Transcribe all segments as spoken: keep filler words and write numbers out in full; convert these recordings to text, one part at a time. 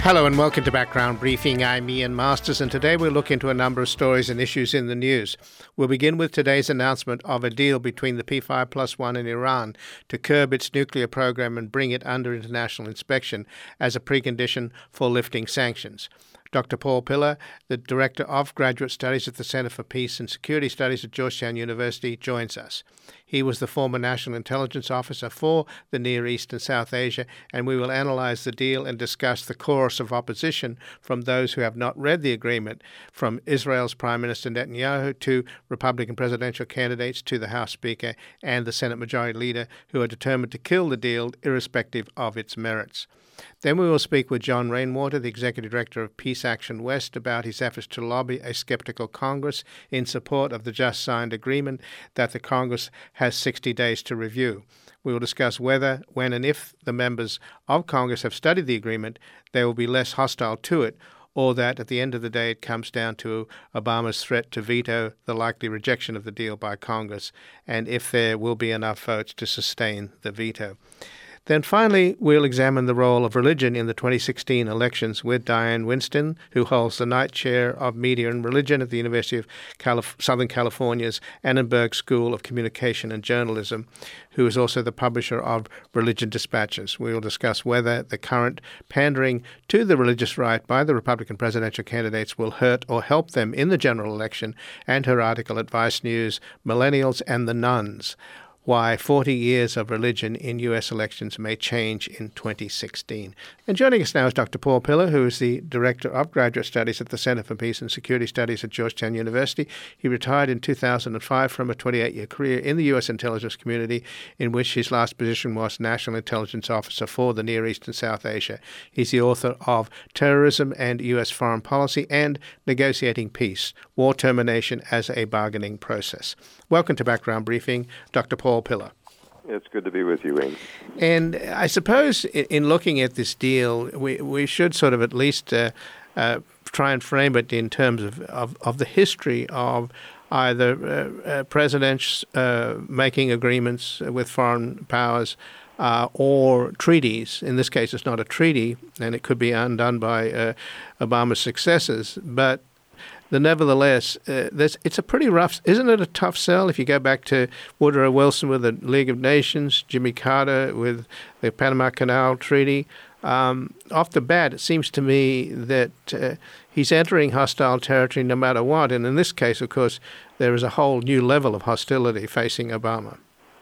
Hello and welcome to Background Briefing. I'm Ian Masters, and today we'll look into a number of stories and issues in the news. We'll begin with today's announcement of a deal between the P five plus one and Iran to curb its nuclear program and bring it under international inspection as a precondition for lifting sanctions. Doctor Paul Pillar, the Director of Graduate Studies at the Center for Peace and Security Studies at Georgetown University, joins us. He was the former National Intelligence Officer for the Near East and South Asia, and we will analyze the deal and discuss the chorus of opposition from those who have not read the agreement, from Israel's Prime Minister Netanyahu to Republican presidential candidates to the House Speaker and the Senate Majority Leader, who are determined to kill the deal irrespective of its merits. Then we will speak with John Rainwater, the Executive Director of Peace Action West, about his efforts to lobby a skeptical Congress in support of the just-signed agreement that the Congress has sixty days to review. We will discuss whether, when and if the members of Congress have studied the agreement, they will be less hostile to it, or that at the end of the day it comes down to Obama's threat to veto the likely rejection of the deal by Congress, and if there will be enough votes to sustain the veto. Then finally, we'll examine the role of religion in the twenty sixteen elections with Diane Winston, who holds the Knight Chair of Media and Religion at the University of Calif- Southern California's Annenberg School of Communication and Journalism, who is also the publisher of Religion Dispatches. We will discuss whether the current pandering to the religious right by the Republican presidential candidates will hurt or help them in the general election, and her article at Vice News, Millennials and the Nuns: Why forty years of religion in U S elections may change in twenty sixteen. And joining us now is Doctor Paul Pillar, who is the Director of Graduate Studies at the Center for Peace and Security Studies at Georgetown University. He retired in two thousand five from a twenty-eight-year career in the U S intelligence community, in which his last position was National Intelligence Officer for the Near East and South Asia. He's the author of Terrorism and U S Foreign Policy and Negotiating Peace: War Termination as a Bargaining Process. Welcome to Background Briefing, Doctor Paul Pillar. It's good to be with you, Wayne. And I suppose in looking at this deal, we, we should sort of at least uh, uh, try and frame it in terms of, of, of the history of either uh, uh, presidents uh, making agreements with foreign powers uh, or treaties. In this case, it's not a treaty, and it could be undone by uh, Obama's successors, but The nevertheless, uh, this, it's a pretty rough, isn't it a tough sell if you go back to Woodrow Wilson with the League of Nations, Jimmy Carter with the Panama Canal Treaty. Um, off the bat, it seems to me that uh, he's entering hostile territory no matter what. And in this case, of course, there is a whole new level of hostility facing Obama.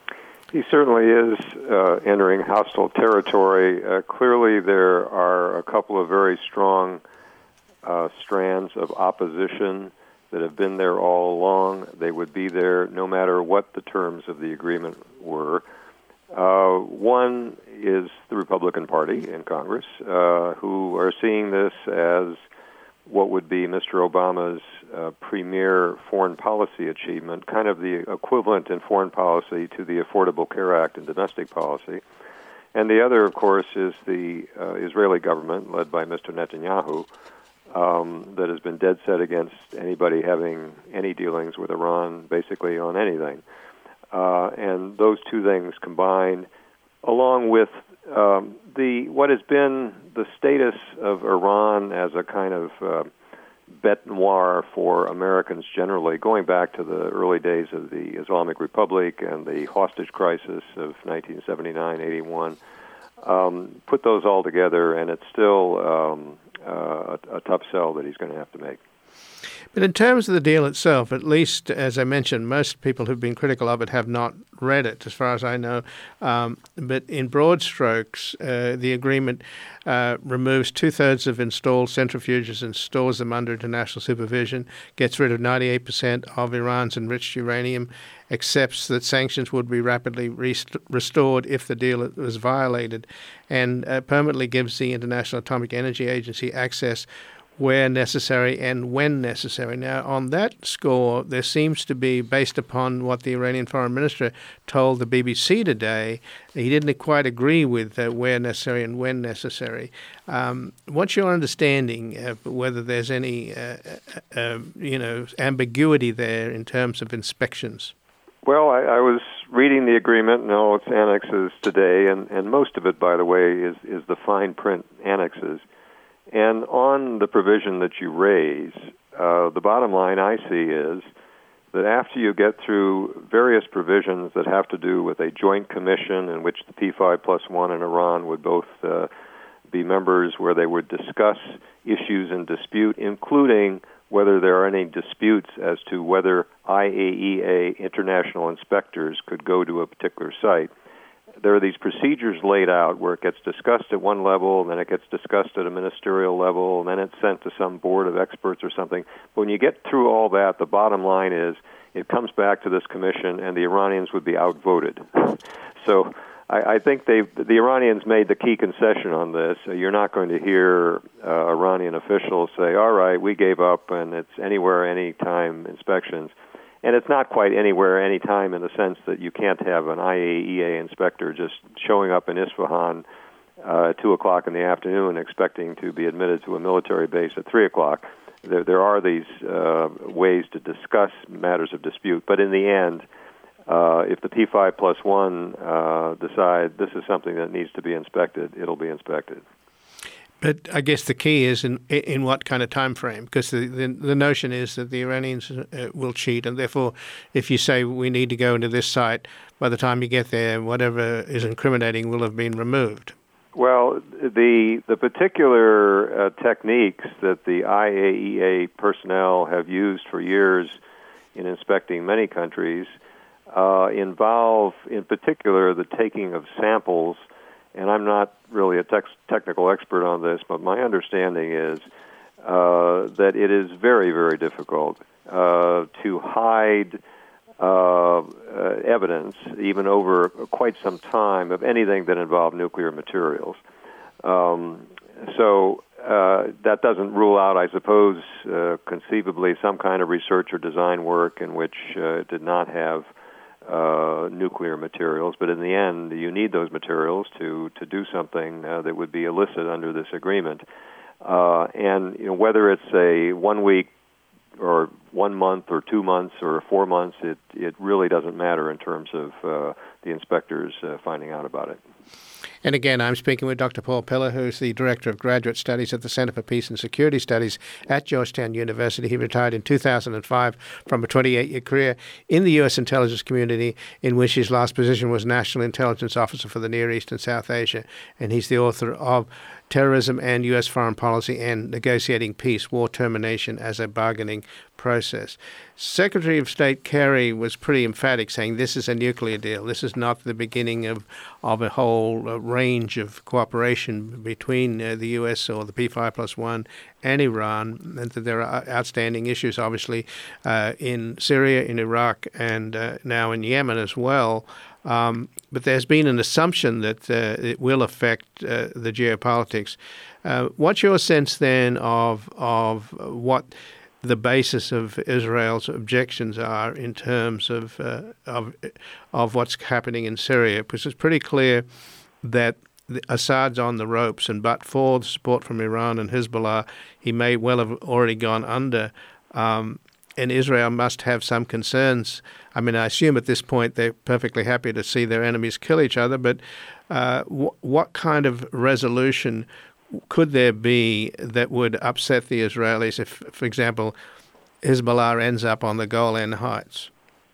He certainly is uh, entering hostile territory. Uh, clearly, there are a couple of very strong Uh, strands of opposition that have been there all along. They would be there no matter what the terms of the agreement were. Uh, one is the Republican Party in Congress, uh, who are seeing this as what would be Mister Obama's uh, premier foreign policy achievement, kind of the equivalent in foreign policy to the Affordable Care Act in domestic policy. And the other, of course, is the uh, Israeli government led by Mister Netanyahu, Um, that has been dead set against anybody having any dealings with Iran, basically on anything. Uh, and those two things combined, along with um, the what has been the status of Iran as a kind of uh, bête noire for Americans generally, going back to the early days of the Islamic Republic and the hostage crisis of nineteen seventy-nine eighty-one, um, put those all together, and it's still Um, Uh, a, a tough sell that he's going to have to make. But in terms of the deal itself, at least, as I mentioned, most people who've been critical of it have not read it, as far as I know. Um, but in broad strokes, uh, the agreement uh, removes two-thirds of installed centrifuges and stores them under international supervision, gets rid of ninety-eight percent of Iran's enriched uranium, accepts that sanctions would be rapidly rest- restored if the deal was violated, and uh, permanently gives the International Atomic Energy Agency access where necessary and when necessary. Now, on that score, there seems to be, based upon what the Iranian foreign minister told the B B C today, he didn't quite agree with uh, where necessary and when necessary. Um, what's your understanding of whether there's any, uh, uh, uh, you know, ambiguity there in terms of inspections? Well, I, I was reading the agreement and all its annexes today, and, and most of it, by the way, is, is the fine print annexes. And on the provision that you raise, uh, the bottom line I see is that after you get through various provisions that have to do with a joint commission in which the P five plus one and Iran would both uh, be members, where they would discuss issues in dispute, including whether there are any disputes as to whether I A E A international inspectors could go to a particular site. There are these procedures laid out where it gets discussed at one level, and then it gets discussed at a ministerial level, and then it's sent to some board of experts or something. But when you get through all that, the bottom line is it comes back to this commission, and the Iranians would be outvoted. So I, I think they the Iranians made the key concession on this. You're not going to hear uh, Iranian officials say, all right, we gave up, and it's anywhere, anytime inspections. And it's not quite anywhere, anytime in the sense that you can't have an I A E A inspector just showing up in Isfahan uh, at two o'clock in the afternoon expecting to be admitted to a military base at three o'clock. There, there are these uh, ways to discuss matters of dispute. But in the end, uh, if the P five plus one uh, decide this is something that needs to be inspected, it'll be inspected. But I guess the key is in in what kind of time frame, because the, the the notion is that the Iranians uh, will cheat, and therefore, if you say we need to go into this site, by the time you get there, whatever is incriminating will have been removed. Well, the the particular uh, techniques that the I A E A personnel have used for years in inspecting many countries uh, involve, in particular, the taking of samples. And I'm not really a tex- technical expert on this, but my understanding is uh, that it is very, very difficult uh, to hide uh, uh, evidence, even over quite some time, of anything that involved nuclear materials. Um, so uh, that doesn't rule out, I suppose, uh, conceivably some kind of research or design work in which uh, it did not have Uh, nuclear materials, but in the end, you need those materials to, to do something uh, that would be illicit under this agreement. Uh, and you know, whether it's a one week or one month or two months or four months, it, it really doesn't matter in terms of uh, the inspectors uh, finding out about it. And again, I'm speaking with Doctor Paul Pillar, who's the Director of Graduate Studies at the Center for Peace and Security Studies at Georgetown University. He retired in two thousand five from a twenty-eight-year career in the U S intelligence community, in which his last position was National Intelligence Officer for the Near East and South Asia. And he's the author of Terrorism and U S Foreign Policy and Negotiating Peace, War Termination as a Bargaining Process. Secretary of State Kerry was pretty emphatic, saying this is a nuclear deal. This is not the beginning of, of a whole uh, range of cooperation between uh, the U S or the P five plus one and Iran, and that there are outstanding issues, obviously, uh, in Syria, in Iraq, and uh, now in Yemen as well. Um, but there's been an assumption that uh, it will affect uh, the geopolitics. Uh, what's your sense then of of what the basis of Israel's objections are in terms of uh, of of what's happening in Syria? Because it's pretty clear that Assad's on the ropes, and but for the support from Iran and Hezbollah, he may well have already gone under. Um, And Israel must have some concerns. I mean, I assume at this point they're perfectly happy to see their enemies kill each other, but uh, w- what kind of resolution could there be that would upset the Israelis if, for example, Hezbollah ends up on the Golan Heights?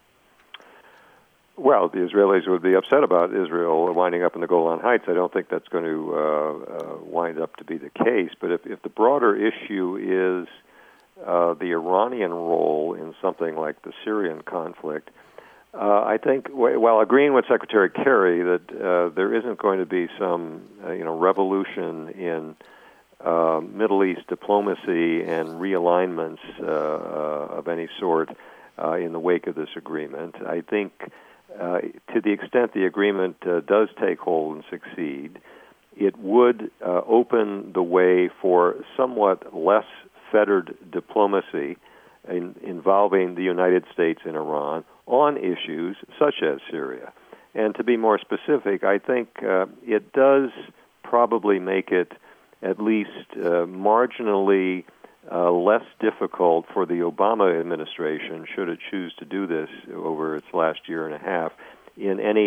Well, the Israelis would be upset about Israel winding up in the Golan Heights. I don't think that's going to uh, uh, wind up to be the case. But if, if the broader issue is Uh, the Iranian role in something like the Syrian conflict, uh, I think, while agreeing with Secretary Kerry that uh, there isn't going to be some, uh, you know, revolution in uh, Middle East diplomacy and realignments uh, uh, of any sort uh, in the wake of this agreement, I think uh, to the extent the agreement uh, does take hold and succeed, it would uh, open the way for somewhat less fettered diplomacy in, involving the United States and Iran on issues such as Syria. And to be more specific, I think uh, it does probably make it at least uh, marginally uh, less difficult for the Obama administration, should it choose to do this over its last year and a half, in any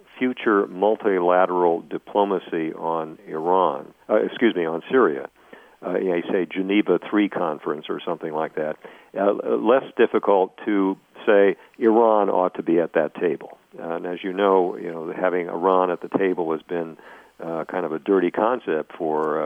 future multilateral diplomacy on Iran, uh, excuse me, on Syria. uh, you know, say Geneva three conference or something like that. Uh, less difficult to say Iran ought to be at that table. Uh, and as you know, you know, having Iran at the table has been uh, kind of a dirty concept for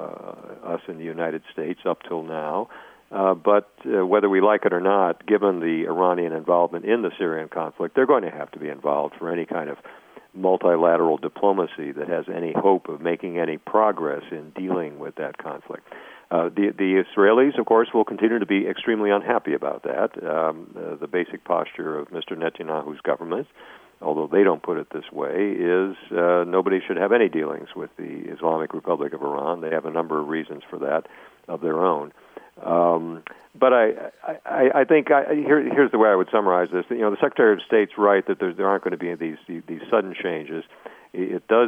uh, us in the United States up till now. Uh, but uh, whether we like it or not, given the Iranian involvement in the Syrian conflict, they're going to have to be involved for any kind of multilateral diplomacy that has any hope of making any progress in dealing with that conflict. Uh, the, the Israelis, of course, will continue to be extremely unhappy about that. Um, uh, the basic posture of Mister Netanyahu's government, although they don't put it this way, is uh, nobody should have any dealings with the Islamic Republic of Iran. They have a number of reasons for that of their own. Um, but I, I, I think I, here, here's the way I would summarize this. You know, the Secretary of State's right that there, there aren't going to be these, these these sudden changes. It does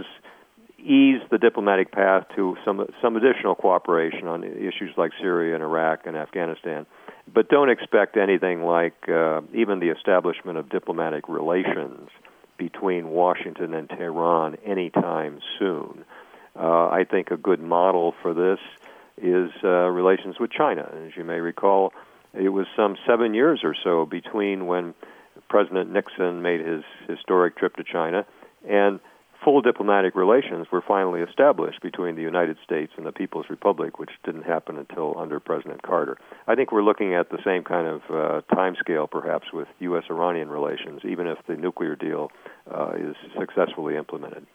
ease the diplomatic path to some some additional cooperation on issues like Syria and Iraq and Afghanistan. But don't expect anything like uh, even the establishment of diplomatic relations between Washington and Tehran anytime soon. Uh, I think a good model for this is uh, relations with China. And as you may recall, it was some seven years or so between when President Nixon made his historic trip to China and full diplomatic relations were finally established between the United States and the People's Republic, which didn't happen until under President Carter. I think we're looking at the same kind of uh, timescale, perhaps, with U S Iranian relations, even if the nuclear deal uh, is successfully implemented.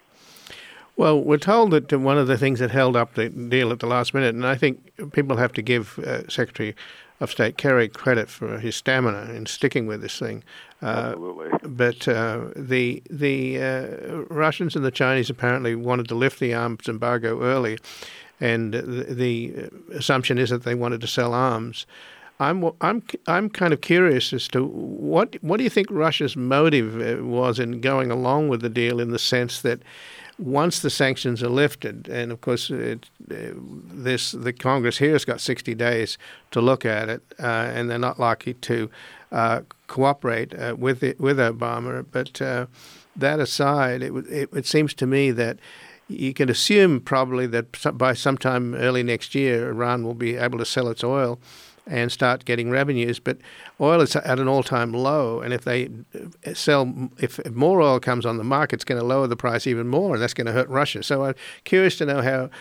Well, we're told that one of the things that held up the deal at the last minute, and I think people have to give uh, Secretary of State Kerry credit for his stamina in sticking with this thing. Uh, Absolutely. But uh, the the uh, Russians and the Chinese apparently wanted to lift the arms embargo early, and the, the assumption is that they wanted to sell arms. I'm I'm I'm kind of curious as to what what do you think Russia's motive was in going along with the deal, in the sense that once the sanctions are lifted, and of course it, uh, this the Congress here has got sixty days to look at it, uh, and they're not likely to uh, cooperate uh, with it, with Obama. But uh, that aside, it, it it seems to me that you can assume probably that by sometime early next year, Iran will be able to sell its oil and start getting revenues. But oil is at an all-time low, and if they sell, if more oil comes on the market, it's going to lower the price even more, and that's going to hurt Russia. So I'm curious to know how,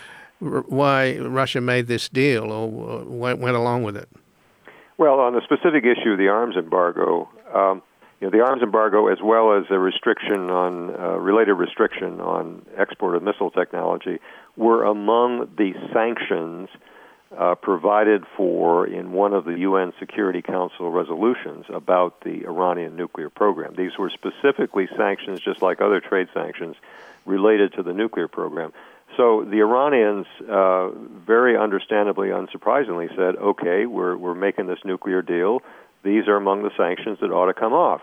why Russia made this deal or went along with it. Well, on the specific issue of the arms embargo, um, you know, the arms embargo, as well as a restriction on uh, related restriction on export of missile technology, were among the sanctions Uh, provided for in one of the U N Security Council resolutions about the Iranian nuclear program. These were specifically sanctions, just like other trade sanctions, related to the nuclear program. So the Iranians, uh, very understandably, unsurprisingly, said, okay, we're, we're making this nuclear deal. These are among the sanctions that ought to come off.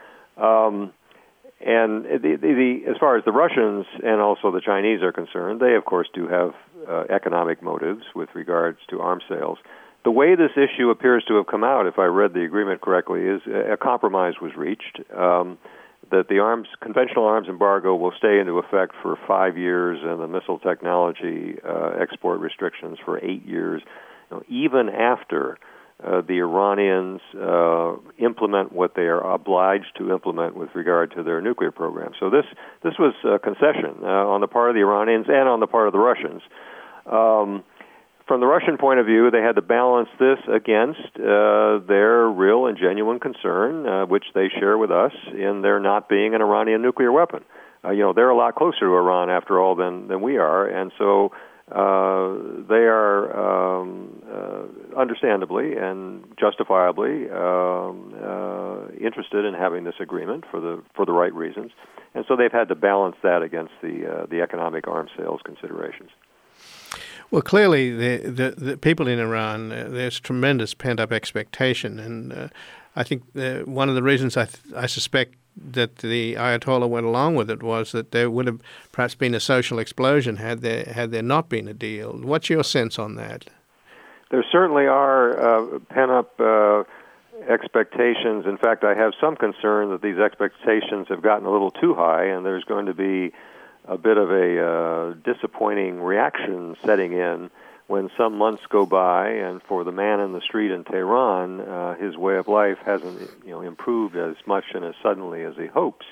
Um, And the, the, the, as far as the Russians and also the Chinese are concerned, they, of course, do have uh, economic motives with regards to arms sales. The way this issue appears to have come out, if I read the agreement correctly, is a compromise was reached, um, that the arms, conventional arms embargo will stay into effect for five years and the missile technology uh, export restrictions for eight years, you know, even after Uh, the Iranians uh, implement what they are obliged to implement with regard to their nuclear program. So this this was a concession uh, on the part of the Iranians and on the part of the Russians. Um, from the Russian point of view, they had to balance this against uh, their real and genuine concern, uh, which they share with us, in there not being an Iranian nuclear weapon. Uh, you know, they're a lot closer to Iran, after all, than, than we are, and so Uh, they are um, uh, understandably and justifiably um, uh, interested in having this agreement for the for the right reasons, and so they've had to balance that against the uh, the economic arms sales considerations. Well, clearly, the the, the people in Iran, uh, there's tremendous pent up expectation, and uh, I think the, one of the reasons I th- I suspect that the Ayatollah went along with it was that there would have perhaps been a social explosion had there had there not been a deal. What's your sense on that? There certainly are uh, pent-up uh, expectations. In fact, I have some concern that these expectations have gotten a little too high, and there's going to be a bit of a uh, disappointing reaction setting in when some months go by and for the man in the street in Tehran, uh, his way of life hasn't, you know, improved as much and as suddenly as he hopes.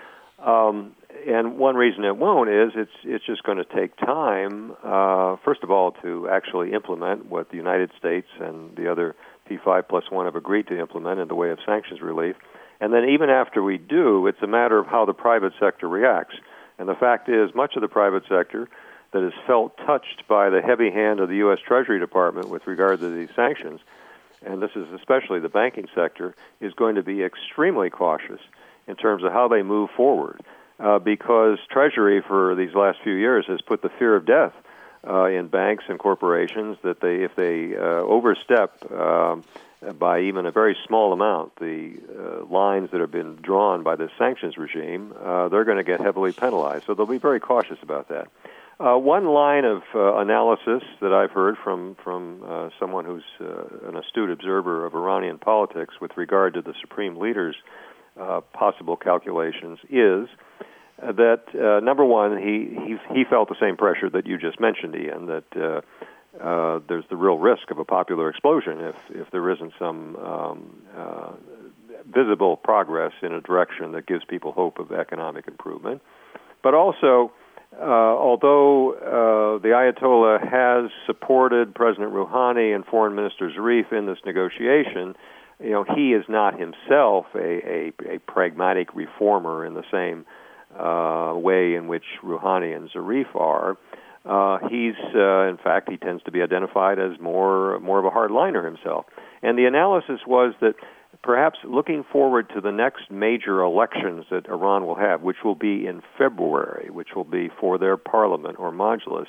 Um, and one reason it won't is it's it's just going to take time, uh, first of all, to actually implement what the United States and the other P five plus one have agreed to implement in the way of sanctions relief. And then even after we do, it's a matter of how the private sector reacts. And the fact is, much of the private sector that is felt touched by the heavy hand of the U S Treasury Department with regard to these sanctions, and this is especially the banking sector, is going to be extremely cautious in terms of how they move forward, uh, because Treasury for these last few years has put the fear of death uh, in banks and corporations that they, if they uh, overstep uh, by even a very small amount the uh, lines that have been drawn by this sanctions regime, uh, they're going to get heavily penalized. So they'll be very cautious about that. Uh, one line of uh, analysis that I've heard from from uh, someone who's uh, an astute observer of Iranian politics with regard to the supreme leader's uh, possible calculations is uh, that uh, number one, he, he he felt the same pressure that you just mentioned, Ian, that uh, uh, there's the real risk of a popular explosion if if there isn't some um, uh, visible progress in a direction that gives people hope of economic improvement, but also. Uh, although uh, the Ayatollah has supported President Rouhani and Foreign Minister Zarif in this negotiation, you know, he is not himself a, a, a pragmatic reformer in the same uh, way in which Rouhani and Zarif are. Uh, he's, uh, in fact, he tends to be identified as more more of a hardliner himself. And the analysis was that perhaps looking forward to the next major elections that Iran will have, which will be in February, which will be for their parliament or majlis,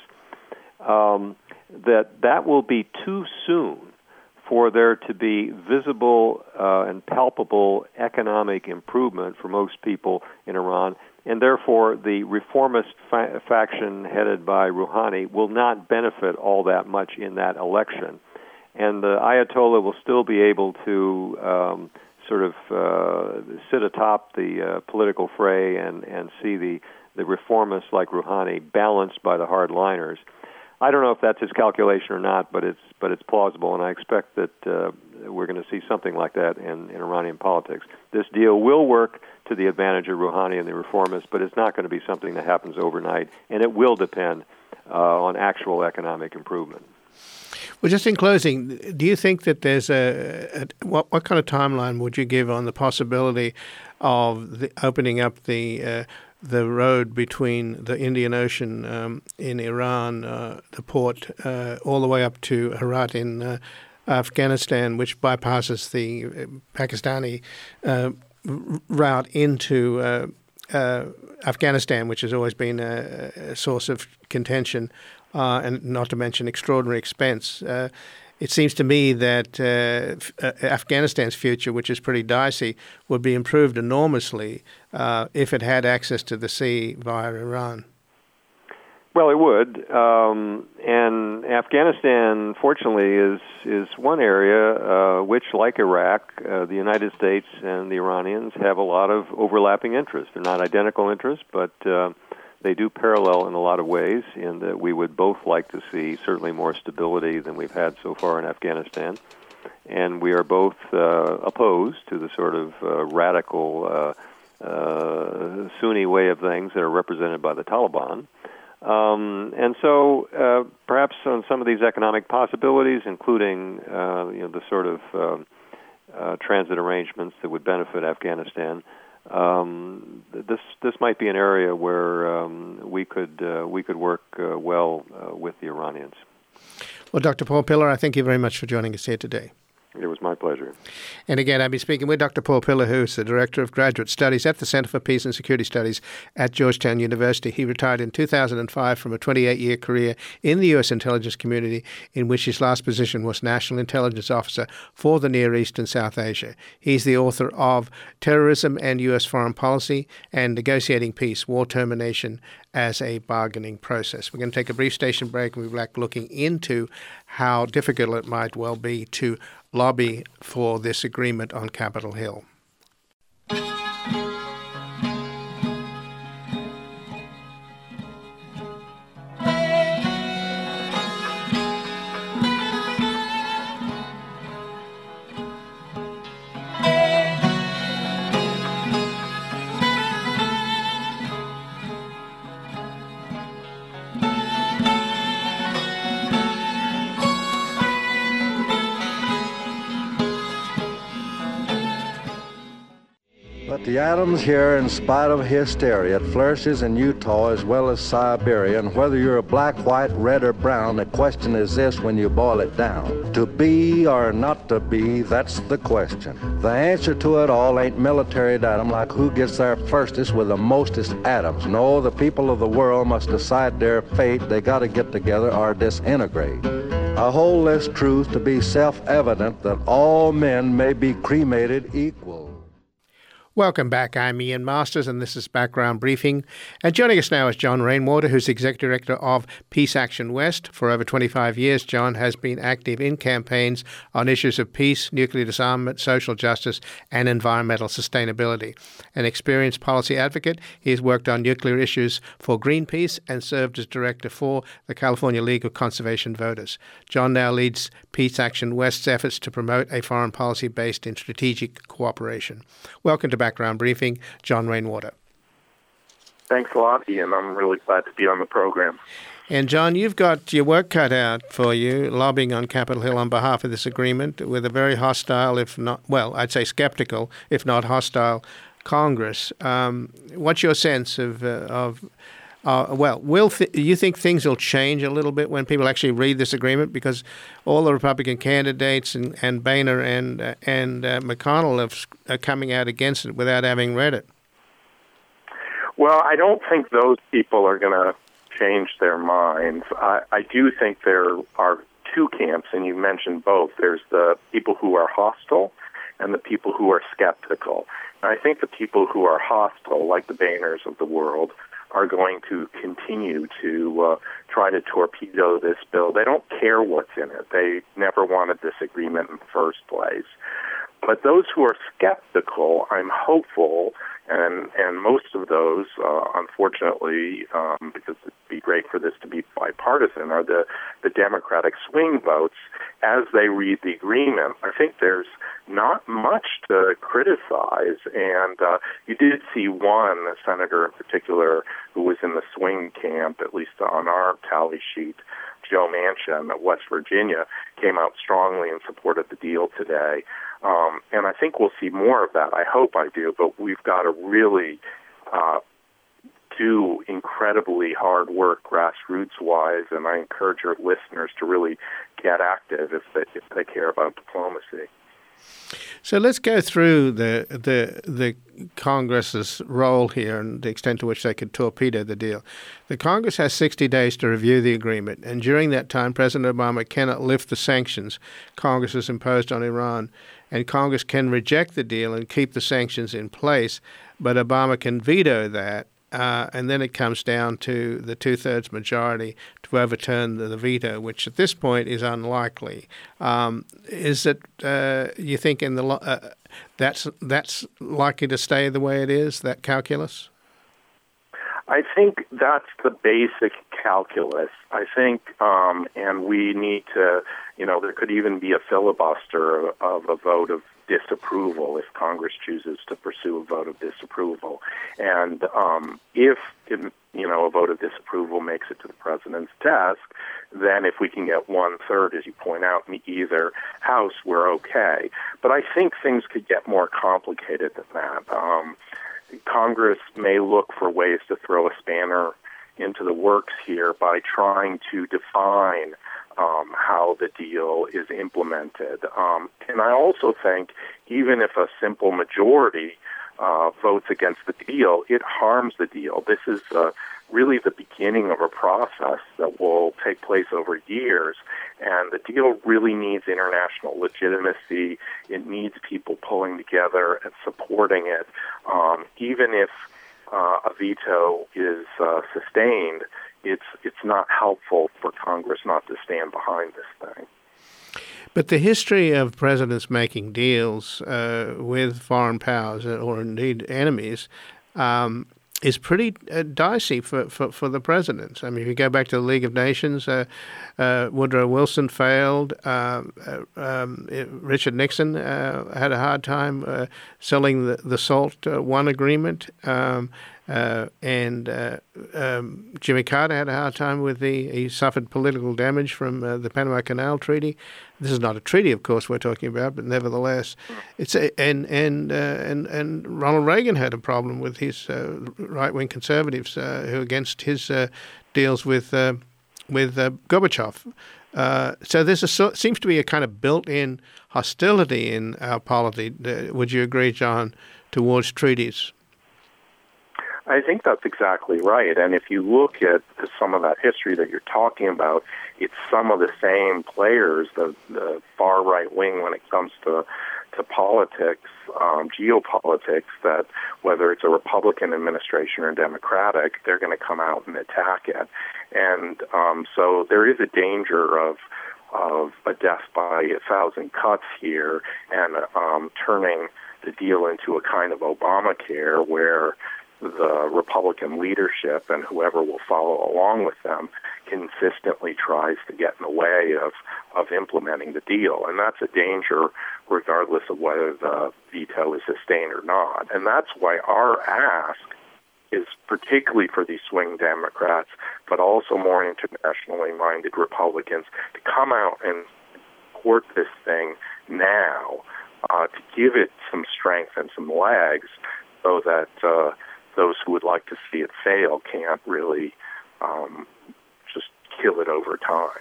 um, that that will be too soon for there to be visible uh, and palpable economic improvement for most people in Iran, and therefore the reformist fa- faction headed by Rouhani will not benefit all that much in that election. And the Ayatollah will still be able to um, sort of uh, sit atop the uh, political fray and, and see the, the reformists like Rouhani balanced by the hardliners. I don't know if that's his calculation or not, but it's but it's plausible, and I expect that uh, we're going to see something like that in, in Iranian politics. This deal will work to the advantage of Rouhani and the reformists, but it's not going to be something that happens overnight, and it will depend uh, on actual economic improvement. Well, just in closing, do you think that there's a, a what, what kind of timeline would you give on the possibility of the opening up the uh, the road between the Indian Ocean um, in Iran, uh, the port, uh, all the way up to Herat in uh, Afghanistan, which bypasses the Pakistani uh, route into uh, uh, Afghanistan, which has always been a, a source of contention? Uh, and not to mention extraordinary expense. Uh, it seems to me that uh, f- uh, Afghanistan's future, which is pretty dicey, would be improved enormously uh, if it had access to the sea via Iran. Well, it would. Um, and Afghanistan, fortunately, is is one area uh, which, like Iraq, uh, the United States and the Iranians have a lot of overlapping interests. They're not identical interests, but uh, they do parallel in a lot of ways, in that we would both like to see certainly more stability than we've had so far in Afghanistan. And we are both uh, opposed to the sort of uh, radical uh, uh, Sunni way of things that are represented by the Taliban. Um, and so uh, perhaps on some of these economic possibilities, including uh, you know, the sort of uh, uh, transit arrangements that would benefit Afghanistan, Um, this this might be an area where um, we could uh, we could work uh, well uh, with the Iranians. Well, Doctor Paul Pillar, I thank you very much for joining us here today. It was my pleasure. And again, I'll be speaking with Doctor Paul Pillar, who is the Director of Graduate Studies at the Center for Peace and Security Studies at Georgetown University. He retired in two thousand five from a twenty-eight-year career in the U S intelligence community, in which his last position was National Intelligence Officer for the Near East and South Asia. He's the author of Terrorism and U S Foreign Policy and Negotiating Peace, War Termination as a Bargaining Process. We're going to take a brief station break, and we'll be back looking into how difficult it might well be to lobby for this agreement on Capitol Hill. But the atoms here, in spite of hysteria, it flourishes in Utah as well as Siberia. And whether you're black, white, red, or brown, the question is this when you boil it down. To be or not to be, that's the question. The answer to it all ain't military atom, like who gets there firstest with the mostest atoms. No, the people of the world must decide their fate. They got to get together or disintegrate. I hold this truth to be self-evident that all men may be cremated equal. Welcome back. I'm Ian Masters, and this is Background Briefing. And joining us now is John Rainwater, who's Executive Director of Peace Action West. For over twenty-five years, John has been active in campaigns on issues of peace, nuclear disarmament, social justice, and environmental sustainability. An experienced policy advocate, he has worked on nuclear issues for Greenpeace and served as Director for the California League of Conservation Voters. John now leads Peace Action West's efforts to promote a foreign policy based in strategic cooperation. Welcome to Background Briefing, John Rainwater. Thanks a lot, Ian. I'm really glad to be on the program. And John, you've got your work cut out for you, lobbying on Capitol Hill on behalf of this agreement with a very hostile, if not, well, I'd say skeptical, if not hostile, Congress. Um, what's your sense of, uh, of uh, well, will th- you think things will change a little bit when people actually read this agreement? Because all the Republican candidates and, and Boehner and uh, and uh, McConnell have, are coming out against it without having read it. Well, I don't think those people are going to change their minds. I, I do think there are two camps, and you mentioned both. There's the people who are hostile and the people who are skeptical. And I think the people who are hostile, like the Boehners of the world, are going to continue to uh, try to torpedo this bill. They don't care what's in it. They never wanted this agreement in the first place. But those who are skeptical, I'm hopeful, and and most of those, uh, unfortunately, um, because it'd be great for this to be bipartisan, are the, the Democratic swing votes. As they read the agreement, I think there's not much to criticize, and uh, you did see one a senator in particular who was in the swing camp, at least on our tally sheet, Joe Manchin of West Virginia, came out strongly in support of the deal today. Um, and I think we'll see more of that. I hope I do, but we've got to really uh, do incredibly hard work grassroots-wise, and I encourage your listeners to really get active if they, if they care about diplomacy. So let's go through the the the Congress's role here and the extent to which they could torpedo the deal. The Congress has sixty days to review the agreement, and during that time, President Obama cannot lift the sanctions Congress has imposed on Iran, and Congress can reject the deal and keep the sanctions in place, but Obama can veto that. Uh, and then it comes down to the two-thirds majority to overturn the, the veto, which at this point is unlikely. Um, is it, uh, you think, in the lo- uh, that's that's likely to stay the way it is, that calculus? I think that's the basic calculus. I think, um, and we need to, you know, there could even be a filibuster of, of a vote of disapproval if Congress chooses to pursue a vote of disapproval. And um, if, you know, a vote of disapproval makes it to the president's desk, then if we can get one-third, as you point out, in either house, we're okay. But I think things could get more complicated than that. Um, Congress may look for ways to throw a spanner into the works here by trying to define um, how the deal is implemented. Um, and I also think even if a simple majority uh, votes against the deal, it harms the deal. This is uh, really the beginning of a process that will take place over years, and the deal really needs international legitimacy. It needs people pulling together and supporting it. Um, even if uh, a veto is uh, sustained, it's it's not helpful for Congress not to stand behind this thing. But the history of presidents making deals uh, with foreign powers, or indeed enemies, um, is pretty uh, dicey for, for, for the presidents. I mean, if you go back to the League of Nations, uh, uh, Woodrow Wilson failed. Uh, uh, um, it, Richard Nixon uh, had a hard time uh, selling the, the SALT uh, one agreement. Um, Uh, and uh, um, Jimmy Carter had a hard time with the, he suffered political damage from uh, the Panama Canal Treaty. This is not a treaty, of course, we're talking about, but nevertheless, it's a, and and uh, and and Ronald Reagan had a problem with his uh, right-wing conservatives uh, who against his uh, deals with uh, with uh, Gorbachev. Uh, so there's a so, seems to be a kind of built-in hostility in our polity. Uh, would you agree, John, towards treaties? I think that's exactly right. And if you look at some of that history that you're talking about, it's some of the same players, the, the far right wing when it comes to to politics, um, geopolitics, that whether it's a Republican administration or Democratic, they're going to come out and attack it. And um, so there is a danger of of a death by a thousand cuts here and um, turning the deal into a kind of Obamacare where the Republican leadership and whoever will follow along with them consistently tries to get in the way of, of implementing the deal. And that's a danger regardless of whether the veto is sustained or not. And that's why our ask is particularly for these swing Democrats, but also more internationally minded Republicans to come out and support this thing now, uh, to give it some strength and some legs so that uh, those who would like to see it fail can't really um, just kill it over time.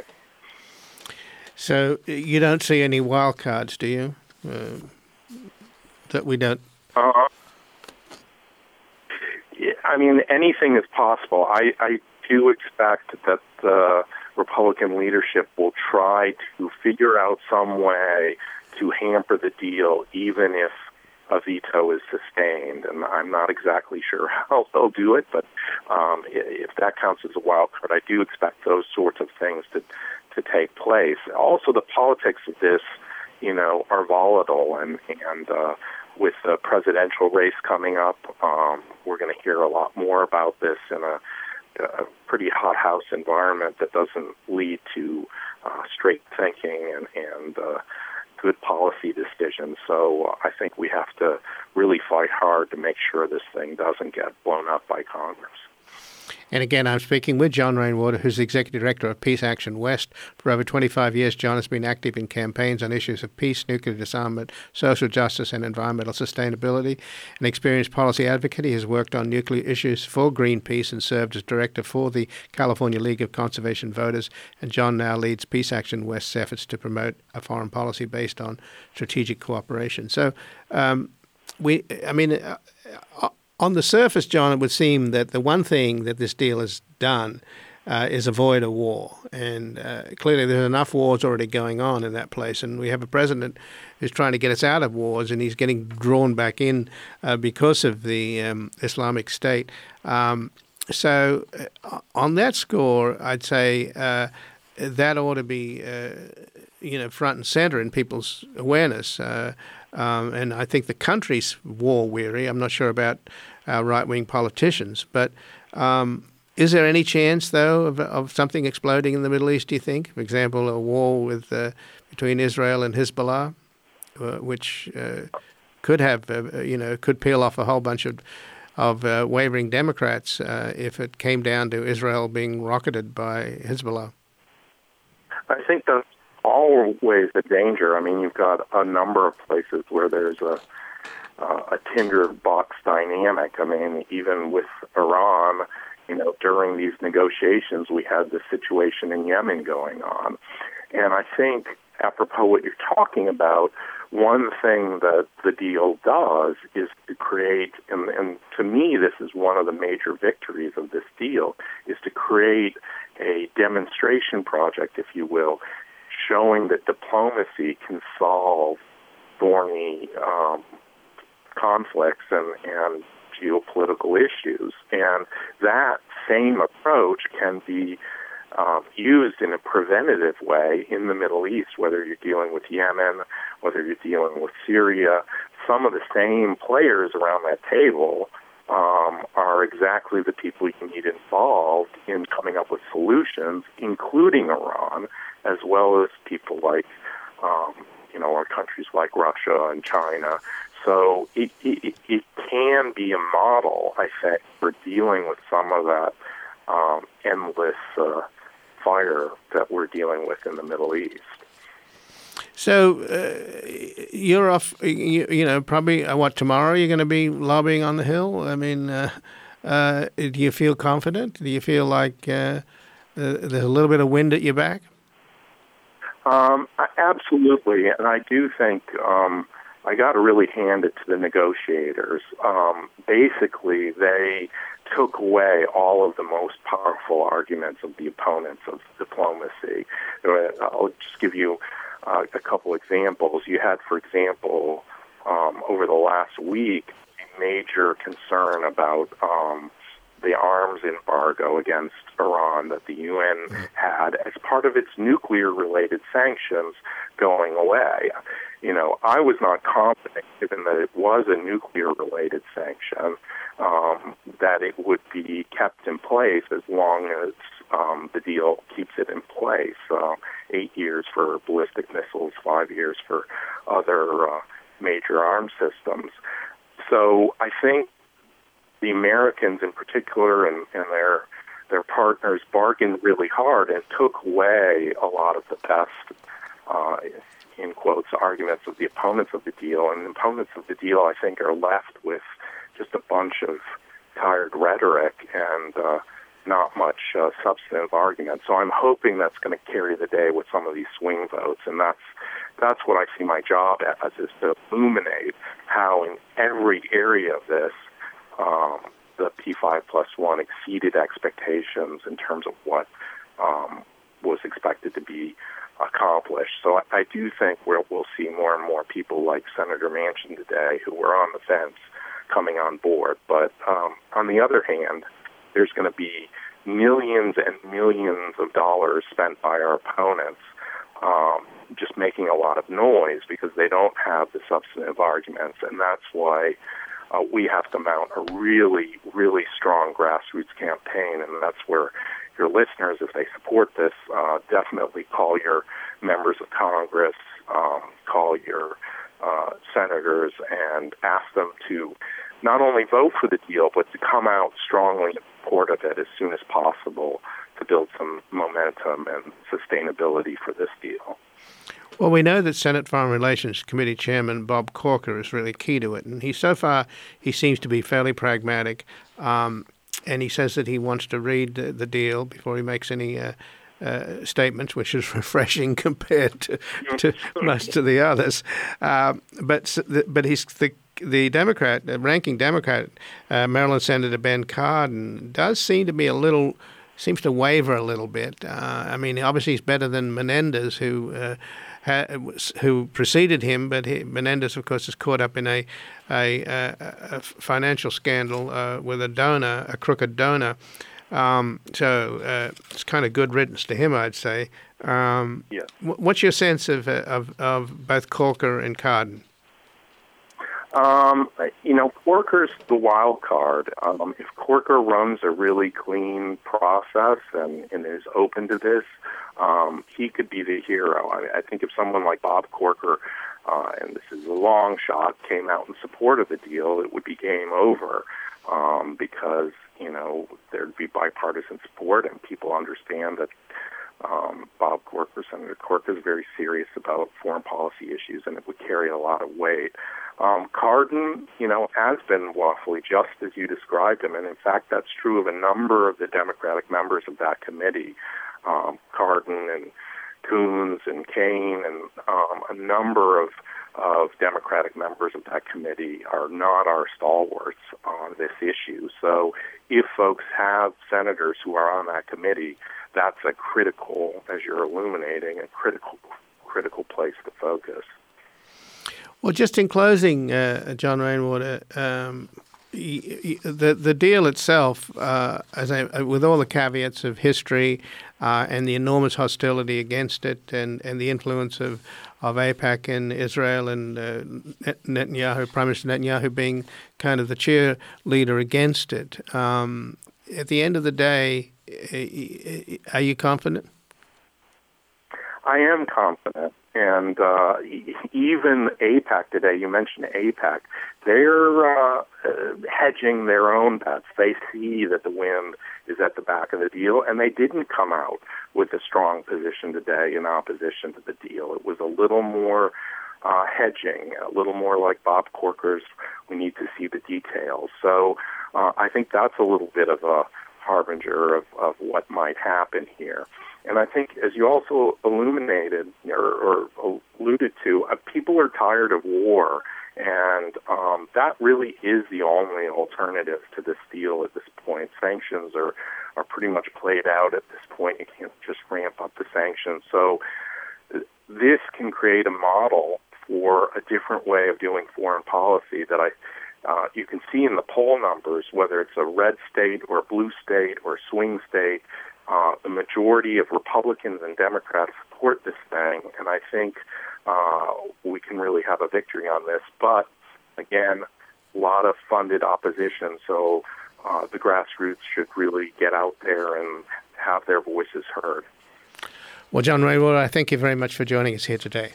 So you don't see any wild cards, do you? Uh, that we don't... Uh, yeah, I mean, anything is possible. I, I do expect that the Republican leadership will try to figure out some way to hamper the deal, even if a veto is sustained, and I'm not exactly sure how they'll do it, but um, if that counts as a wild card, I do expect those sorts of things to to take place. Also, the politics of this, you know, are volatile, and and uh, with the presidential race coming up, um, we're going to hear a lot more about this in a, a pretty hothouse environment that doesn't lead to uh, straight thinking and and uh, good policy decisions. So uh, I think we have to really fight hard to make sure this thing doesn't get blown up by Congress. And again, I'm speaking with John Rainwater, who's the Executive Director of Peace Action West. For over twenty-five years, John has been active in campaigns on issues of peace, nuclear disarmament, social justice, and environmental sustainability. An experienced policy advocate, he has worked on nuclear issues for Greenpeace and served as Director for the California League of Conservation Voters. And John now leads Peace Action West's efforts to promote a foreign policy based on strategic cooperation. So, um, we, I mean, uh, uh, on the surface, John, it would seem that the one thing that this deal has done uh, is avoid a war. And uh, clearly there's enough wars already going on in that place. And we have a president who's trying to get us out of wars, and he's getting drawn back in uh, because of the um, Islamic State. Um, so uh, on that score, I'd say uh, that ought to be, uh, you know, front and center in people's awareness. Uh, Um, and I think the country's war weary. I'm not sure about our right-wing politicians. But um, is there any chance, though, of, of something exploding in the Middle East, do you think? For example, a war with uh, between Israel and Hezbollah, uh, which uh, could have, uh, you know, could peel off a whole bunch of, of uh, wavering Democrats uh, if it came down to Israel being rocketed by Hezbollah? I think that's always a danger. I mean, you've got a number of places where there's a uh, a tinderbox dynamic. I mean, even with Iran, you know, during these negotiations, we had the situation in Yemen going on. And I think, apropos what you're talking about, one thing that the deal does is to create, and, and to me, this is one of the major victories of this deal, is to create a demonstration project, if you will, showing that diplomacy can solve thorny um, conflicts and, and geopolitical issues. And that same approach can be um, used in a preventative way in the Middle East, whether you're dealing with Yemen, whether you're dealing with Syria. Some of the same players around that table um, are exactly the people you need involved in coming up with solutions, including Iran, as well as people like, um, you know, know, are countries like Russia and China. So it, it, it can be a model, I think, for dealing with some of that um, endless uh, fire that we're dealing with in the Middle East. So uh, you're off, you, you know, probably, uh, what, tomorrow you're going to be lobbying on the Hill? I mean, uh, uh, do you feel confident? Do you feel like uh, uh, there's a little bit of wind at your back? Um, absolutely, and I do think um, I got to really hand it to the negotiators. Um, basically, they took away all of the most powerful arguments of the opponents of diplomacy. I'll just give you uh, a couple examples. You had, for example, um, over the last week, a major concern about um, the arms embargo against Iran that the U N had as part of its nuclear-related sanctions going away. You know, I was not confident, given that it was a nuclear-related sanction, um, that it would be kept in place as long as um, the deal keeps it in place. Uh, eight years for ballistic missiles, five years for other uh, major arms systems. So I think the Americans in particular and, and their their partners bargained really hard and took away a lot of the best, uh, in quotes, arguments of the opponents of the deal. And the opponents of the deal, I think, are left with just a bunch of tired rhetoric and uh, not much uh, substantive argument. So I'm hoping that's going to carry the day with some of these swing votes, and that's that's what I see my job as, is to illuminate how in every area of this, Um, the P five plus one exceeded expectations in terms of what um, was expected to be accomplished. So I, I do think we'll, we'll see more and more people like Senator Manchin today who were on the fence coming on board. But um, on the other hand, there's going to be millions and millions of dollars spent by our opponents um, just making a lot of noise because they don't have the substantive arguments, and that's why Uh, we have to mount a really, really strong grassroots campaign, and that's where your listeners, if they support this, uh, definitely call your members of Congress, um, call your uh, senators, and ask them to not only vote for the deal, but to come out strongly in support of it as soon as possible to build some momentum and sustainability for this deal. Well, we know that Senate Foreign Relations Committee Chairman Bob Corker is really key to it, and he so far he seems to be fairly pragmatic, um, and he says that he wants to read the, the deal before he makes any uh, uh, statements, which is refreshing compared to, to most of the others. Uh, but but he's the the Democrat, the ranking Democrat, uh, Maryland Senator Ben Cardin, does seem to be a little. Seems to waver a little bit. Uh, I mean, obviously he's better than Menendez, who uh, ha, who preceded him, but he, Menendez, of course, is caught up in a a, a, a financial scandal uh, with a donor, a crooked donor. Um, so uh, it's kind of good riddance to him, I'd say. Um, yeah. What's your sense of of, of both Corker and Cardin? Um, you know, Corker's the wild card. Um, if Corker runs a really clean process and, and is open to this, um, he could be the hero. I, I think if someone like Bob Corker, uh, and this is a long shot, came out in support of the deal, it would be game over um, because, you know, there'd be bipartisan support and people understand that Um, Bob Corker, Senator Corker, is very serious about foreign policy issues, and it would carry a lot of weight. Um, Cardin, you know, has been waffly, just as you described him, and in fact, that's true of a number of the Democratic members of that committee. Um, Cardin and Coons and Kane and um, a number of of Democratic members of that committee are not our stalwarts on this issue. So if folks have senators who are on that committee, that's a critical, as you're illuminating, a critical critical place to focus. Well, just in closing, uh, John Rainwater, um, the the deal itself, uh, as I, with all the caveats of history uh, and the enormous hostility against it, and, and the influence of, of AIPAC in Israel and uh, Netanyahu, Prime Minister Netanyahu being kind of the cheerleader against it. Um, at the end of the day, are you confident? I am confident, And uh, even AIPAC today, you mentioned AIPAC, they're uh, hedging their own bets. They see that the wind is at the back of the deal, and they didn't come out with a strong position today in opposition to the deal. It was a little more uh, hedging, a little more like Bob Corker's, we need to see the details. So uh, I think that's a little bit of a harbinger of, of what might happen here. And I think, as you also illuminated or, or alluded to, uh, people are tired of war, and um, that really is the only alternative to this deal at this point. Sanctions are, are pretty much played out at this point. You can't just ramp up the sanctions. So this can create a model for a different way of doing foreign policy that I uh, you can see in the poll numbers, whether it's a red state or a blue state or a swing state. Uh, the majority of Republicans and Democrats support this thing, and I think uh, we can really have a victory on this. But, again, a lot of funded opposition, so uh, the grassroots should really get out there and have their voices heard. Well, John Rainwater, I thank you very much for joining us here today.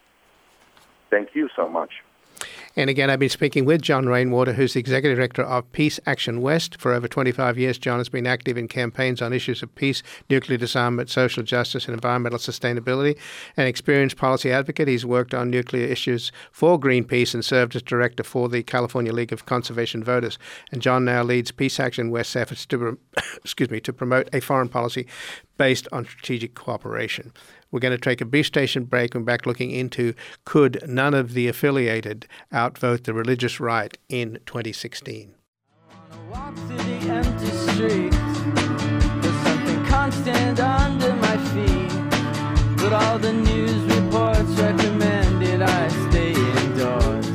Thank you so much. And again, I've been speaking with John Rainwater, who's the Executive Director of Peace Action West. For over twenty-five years, John has been active in campaigns on issues of peace, nuclear disarmament, social justice, and environmental sustainability. An experienced policy advocate, he's worked on nuclear issues for Greenpeace and served as Director for the California League of Conservation Voters. And John now leads Peace Action West's efforts to, excuse me, to promote a foreign policy based on strategic cooperation. We're going to take a brief station break and back looking into could none of the affiliated outvote the religious right in twenty sixteen. I wanna walk through the empty streets. There's something constant under my feet. But all the news reports recommended I stay indoors.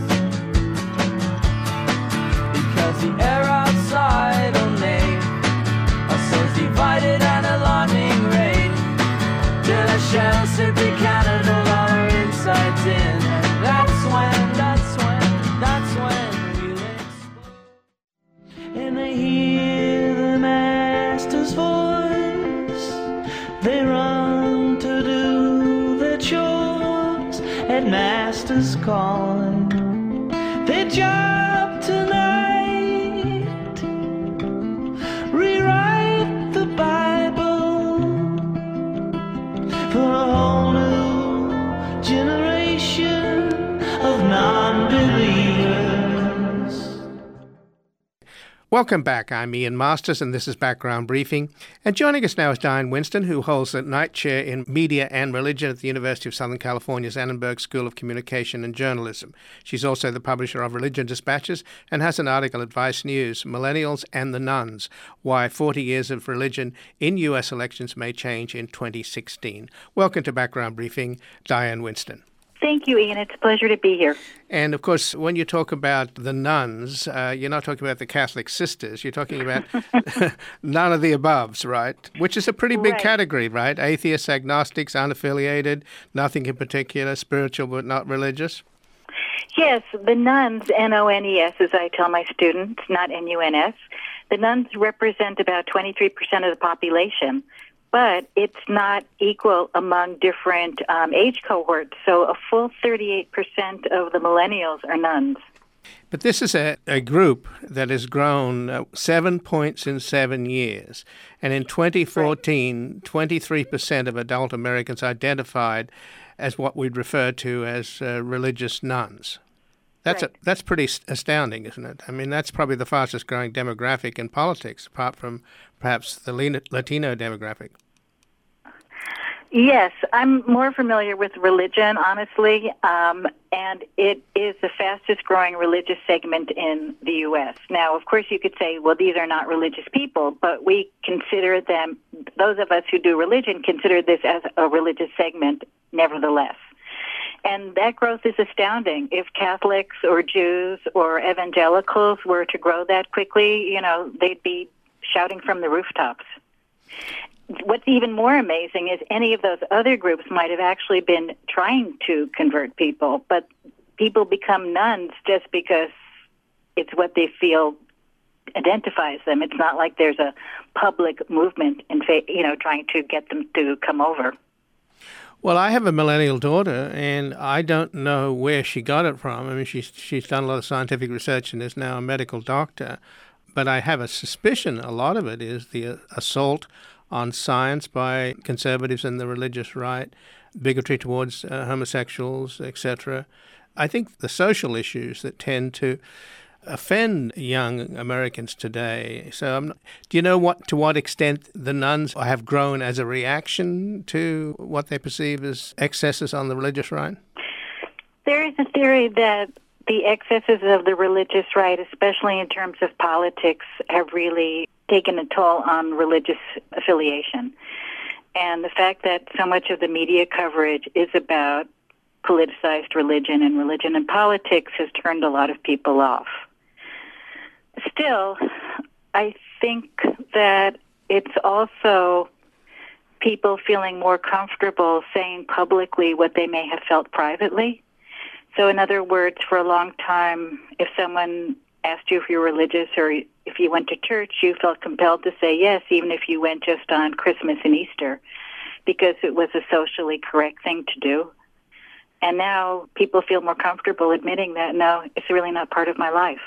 Because the air outside will make our souls divided and alarming rate. Till I shall simply Canada all our insides in. And that's when, that's when, that's when we'll explode. And I hear the master's voice. They run to do their chores at master's calling. They job tonight. Rewrite the Bible for a whole new generation of non-believers. Welcome back. I'm Ian Masters, and this is Background Briefing. And joining us now is Diane Winston, who holds the Knight Chair in Media and Religion at the University of Southern California's Annenberg School of Communication and Journalism. She's also the publisher of Religion Dispatches and has an article at Vice News, Millennials and the Nuns, Why forty Years of Religion in U S Elections May Change in twenty sixteen. Welcome to Background Briefing, Diane Winston. Thank you, Ian. It's a pleasure to be here. And, of course, when you talk about the nuns, uh, you're not talking about the Catholic sisters. You're talking about none of the aboves, right? Which is a pretty big Right. category, right? Atheists, agnostics, unaffiliated, nothing in particular, spiritual but not religious. Yes, the nuns, N O N E S, as I tell my students, not N U N S. The nuns represent about twenty-three percent of the population, but it's not equal among different um, age cohorts. So a full thirty-eight percent of the millennials are nuns. But this is a, a group that has grown uh, seven points in seven years. And in twenty fourteen, right. twenty-three percent of adult Americans identified as what we'd refer to as uh, religious nuns. That's right. a, that's pretty astounding, isn't it? I mean, that's probably the fastest growing demographic in politics, apart from perhaps the Latino demographic. Yes, I'm more familiar with religion, honestly, um, and it is the fastest growing religious segment in the U S. Now, of course, you could say, well, these are not religious people, but we consider them, those of us who do religion, consider this as a religious segment nevertheless. And that growth is astounding. If Catholics or Jews or evangelicals were to grow that quickly, you know, they'd be shouting from the rooftops. What's even more amazing is any of those other groups might have actually been trying to convert people, but people become nuns just because it's what they feel identifies them. It's not like there's a public movement in, you know, trying to get them to come over. Well, I have a millennial daughter, and I don't know where she got it from. I mean, she's she's done a lot of scientific research and is now a medical doctor. But I have a suspicion a lot of it is the assault on science by conservatives and the religious right, bigotry towards uh, homosexuals, et cetera. I think the social issues that tend to offend young Americans today. So, um, do you know what to what extent the nuns have grown as a reaction to what they perceive as excesses on the religious right? There is a theory that the excesses of the religious right, especially in terms of politics, have really taken a toll on religious affiliation. And the fact that so much of the media coverage is about politicized religion and religion and politics has turned a lot of people off. Still, I think that it's also people feeling more comfortable saying publicly what they may have felt privately. So in other words, for a long time, if someone asked you if you're religious or if you went to church, you felt compelled to say yes, even if you went just on Christmas and Easter, because it was a socially correct thing to do. And now people feel more comfortable admitting that, no, it's really not part of my life.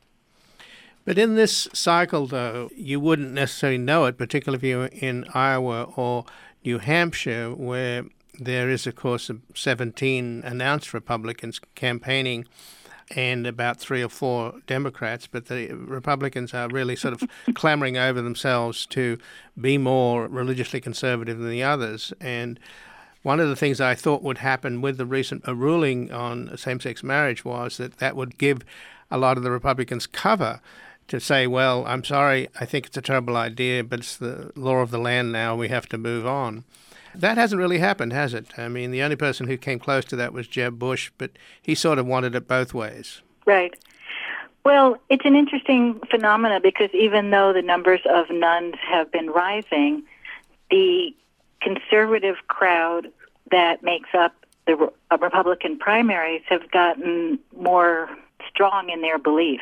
But in this cycle, though, you wouldn't necessarily know it, particularly if you were in Iowa or New Hampshire, where there is, of course, seventeen announced Republicans campaigning and about three or four Democrats. But the Republicans are really sort of clamoring over themselves to be more religiously conservative than the others. And one of the things I thought would happen with the recent ruling on same-sex marriage was that that would give a lot of the Republicans cover to say, well, I'm sorry, I think it's a terrible idea, but it's the law of the land now, we have to move on. That hasn't really happened, has it? I mean, the only person who came close to that was Jeb Bush, but he sort of wanted it both ways. Right. Well, it's an interesting phenomena because even though the numbers of nuns have been rising, the conservative crowd that makes up the Republican primaries have gotten more strong in their beliefs.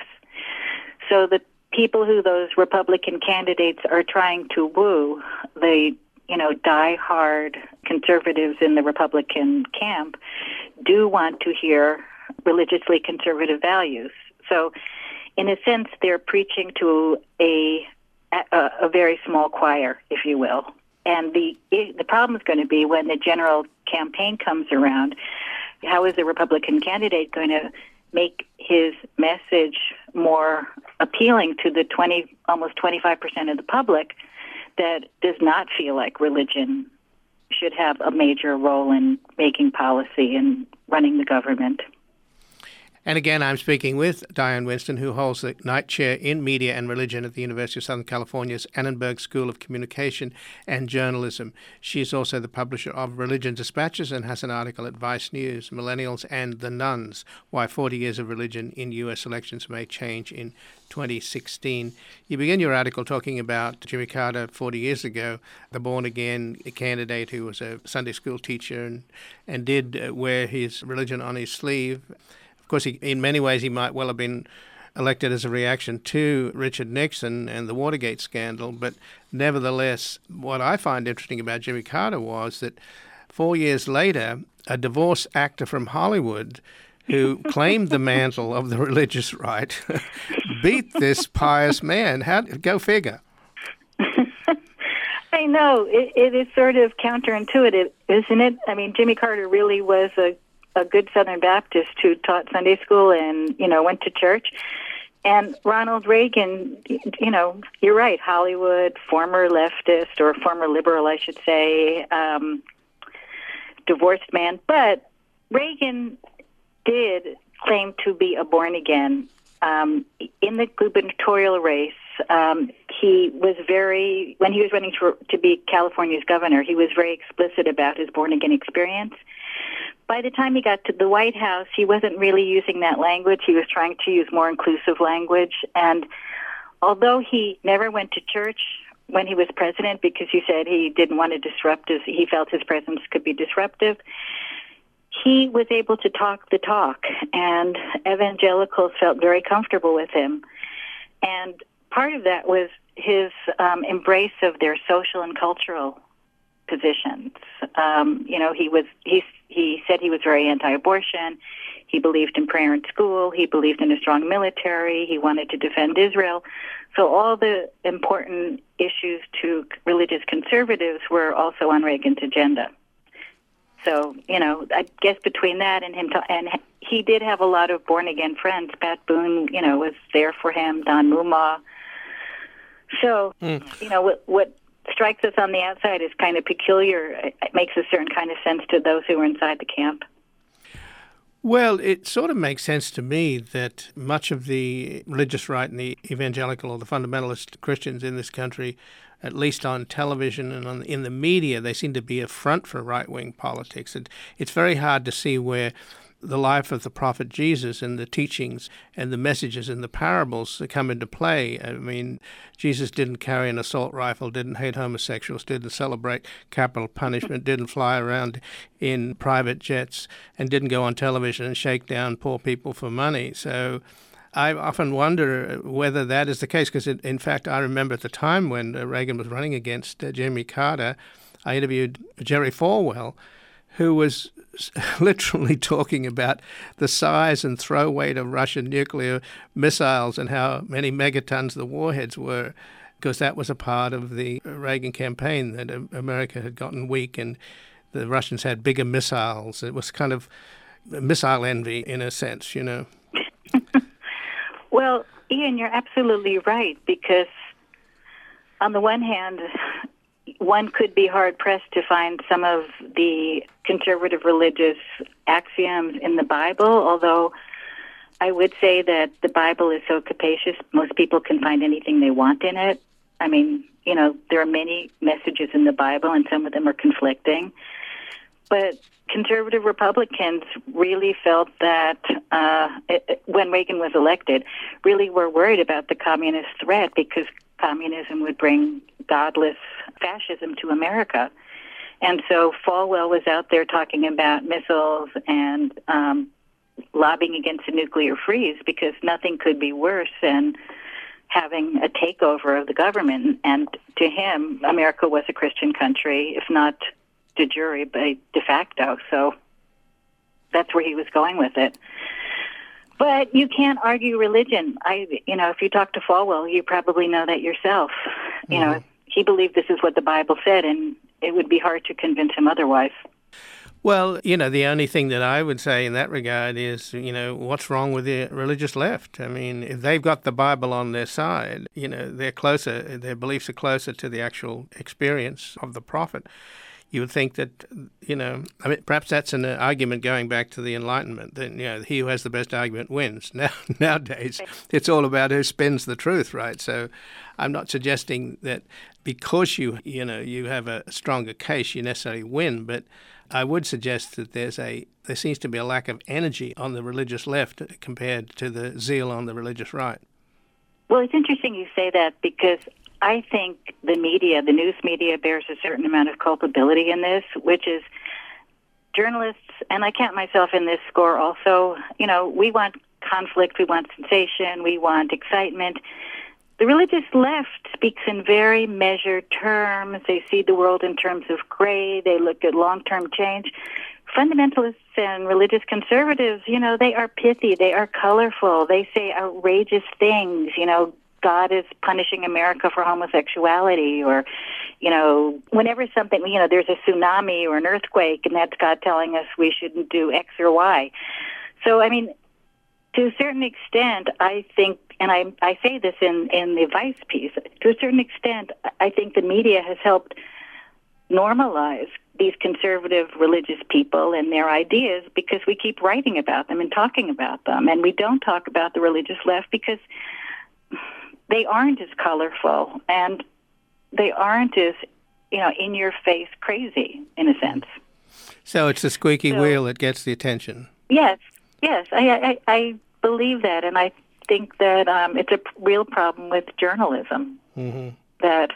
So the people who those Republican candidates are trying to woo, the, you know, die-hard conservatives in the Republican camp, do want to hear religiously conservative values. So in a sense, they're preaching to a, a, a very small choir, if you will. And the the problem is going to be when the general campaign comes around, how is the Republican candidate going to make his message more appealing to the twenty, almost twenty-five percent of the public that does not feel like religion should have a major role in making policy and running the government? And again, I'm speaking with Diane Winston, who holds the Knight Chair in Media and Religion at the University of Southern California's Annenberg School of Communication and Journalism. She is also the publisher of Religion Dispatches and has an article at Vice News, Millennials and the Nuns, Why forty Years of Religion in U S Elections May Change in twenty sixteen. You begin your article talking about Jimmy Carter forty years ago, the born-again candidate who was a Sunday school teacher and, and did wear his religion on his sleeve. Of course, he, in many ways, he might well have been elected as a reaction to Richard Nixon and the Watergate scandal. But nevertheless, what I find interesting about Jimmy Carter was that four years later, a divorce actor from Hollywood who claimed the mantle of the religious right beat this pious man. How, go figure. I know. It, it is sort of counterintuitive, isn't it? I mean, Jimmy Carter really was a a good Southern Baptist who taught Sunday school and, you know, went to church. And Ronald Reagan, you know, you're right, Hollywood, former leftist or former liberal, I should say, um, divorced man. But Reagan did claim to be a born-again. Um, in the gubernatorial race, um, he was very, when he was running to, to be California's governor, he was very explicit about his born-again experience. By the time he got to the White House, he wasn't really using that language. He was trying to use more inclusive language. And although he never went to church when he was president because he said he didn't want to disrupt his, he felt his presence could be disruptive, he was able to talk the talk. And evangelicals felt very comfortable with him. And part of that was his um, embrace of their social and cultural positions. Um, you know, he was he he said he was very anti-abortion. He believed in prayer in school. He believed in a strong military. He wanted to defend Israel. So all the important issues to religious conservatives were also on Reagan's agenda. So, you know, I guess between that and him, to, and he did have a lot of born-again friends. Pat Boone, you know, was there for him, Don Mumma. So, mm. you know, what, what strikes us on the outside is kind of peculiar. It makes a certain kind of sense to those who were inside the camp. Well, it sort of makes sense to me that much of the religious right and the evangelical or the fundamentalist Christians in this country, at least on television and on, in the media, they seem to be a front for right-wing politics. It, it's very hard to see where the life of the prophet Jesus and the teachings and the messages and the parables come into play. I mean, Jesus didn't carry an assault rifle, didn't hate homosexuals, didn't celebrate capital punishment, didn't fly around in private jets, and didn't go on television and shake down poor people for money. So I often wonder whether that is the case, because in fact, I remember at the time when Reagan was running against uh, Jimmy Carter, I interviewed Jerry Falwell, who was literally talking about the size and throw weight of Russian nuclear missiles and how many megatons the warheads were, because that was a part of the Reagan campaign, that America had gotten weak and the Russians had bigger missiles. It was kind of missile envy in a sense, you know. Well, Ian, you're absolutely right, because on the one hand, one could be hard-pressed to find some of the conservative religious axioms in the Bible, although I would say that the Bible is so capacious, most people can find anything they want in it. I mean, you know, there are many messages in the Bible, and some of them are conflicting. But conservative Republicans really felt that uh, it, when Reagan was elected, really were worried about the communist threat, because communism would bring godless fascism to America. And so Falwell was out there talking about missiles and um, lobbying against a nuclear freeze, because nothing could be worse than having a takeover of the government. And to him, America was a Christian country, if not de jure, but de facto. So that's where he was going with it. But you can't argue religion. I, you know, if you talk to Falwell, you probably know that yourself. Mm-hmm. You know, he believed this is what the Bible said, and it would be hard to convince him otherwise. Well, you know, the only thing that I would say in that regard is, you know, what's wrong with the religious left? I mean, if they've got the Bible on their side, you know, they're closer, their beliefs are closer to the actual experience of the prophet. You would think that, you know, I mean, perhaps that's an argument going back to the Enlightenment, that, you know, he who has the best argument wins. Now, nowadays, it's all about who spins the truth, right? So I'm not suggesting that because you, you know, you have a stronger case, you necessarily win, but I would suggest that there's a there seems to be a lack of energy on the religious left compared to the zeal on the religious right. Well, it's interesting you say that, because I think the media, the news media, bears a certain amount of culpability in this, which is journalists, and I count myself in this score also, you know, we want conflict, we want sensation, we want excitement. The religious left speaks in very measured terms. They see the world in terms of gray. They look at long-term change. Fundamentalists and religious conservatives, you know, they are pithy. They are colorful. They say outrageous things, you know, God is punishing America for homosexuality, or, you know, whenever something, you know, there's a tsunami or an earthquake, and that's God telling us we shouldn't do X or Y. So, I mean, to a certain extent, I think, and I, I say this in, in the Vice piece, to a certain extent, I think the media has helped normalize these conservative religious people and their ideas, because we keep writing about them and talking about them, and we don't talk about the religious left because they aren't as colorful, and they aren't as, you know, in-your-face crazy, in a sense. So it's the squeaky so, wheel that gets the attention. Yes, yes, I, I, I believe that, and I think that um, it's a real problem with journalism, mm-hmm. that